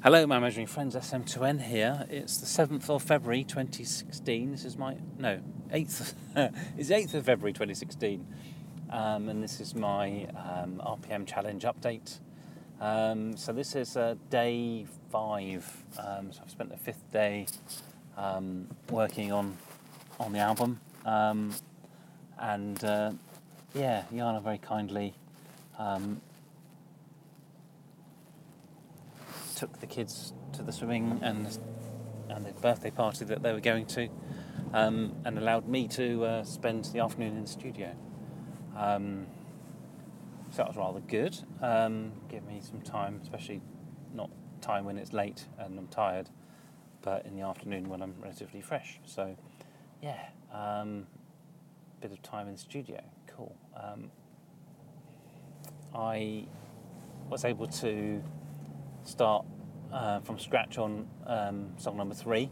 Hello, my imaginary friends, SM2N here. It's the 7th of February 2016. This is my... No, 8th. It's 8th of February 2016. And this is my RPM challenge update. So this is day 5. So I've spent the 5th day working on the album. Jana very kindly took the kids to the swimming and the birthday party that they were going to, and allowed me to spend the afternoon in the studio. So that was rather good. Give me some time, especially not time when it's late and I'm tired, but in the afternoon when I'm relatively fresh. So, bit of time in the studio. Cool. I was able to start from scratch on song number 3,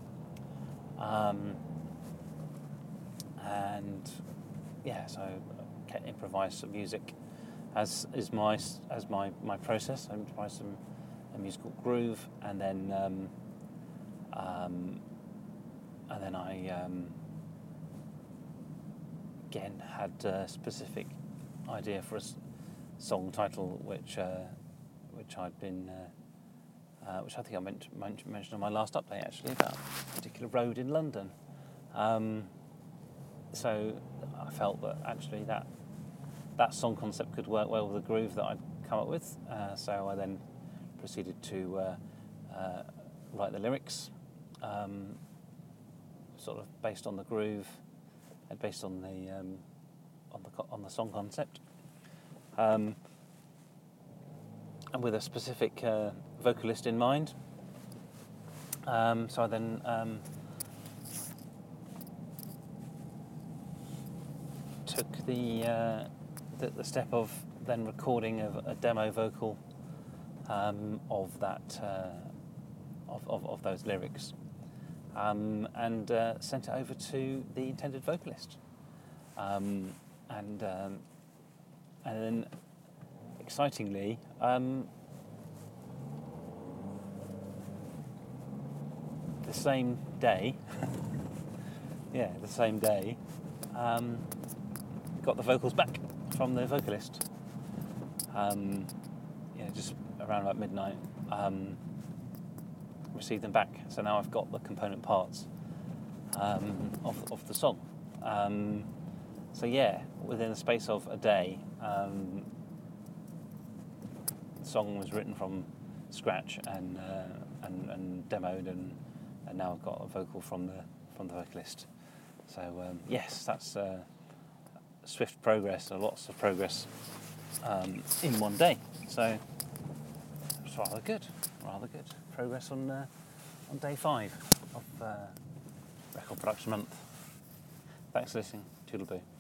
so improvise some music as my process. I improvise a musical groove, and then I again had a specific idea for a song title, which I'd been, which I think I mentioned on my last update, actually, about a particular road in London. So I felt that actually that song concept could work well with the groove that I'd come up with. So I then proceeded to write the lyrics, sort of based on the groove and based on the song concept. And with a specific vocalist in mind. So I then took the step of then recording a demo vocal of that of those lyrics, and sent it over to the intended vocalist, and then excitingly, the same day, got the vocals back from the vocalist. Just around about midnight, received them back. So now I've got the component parts of the song. Within the space of a day, the song was written from scratch and demoed, and now I've got a vocal from the vocalist. So that's swift progress, or lots of progress in one day. So it's rather good. Progress on day 5 of Record Production Month. Thanks for listening. Toodle-boo.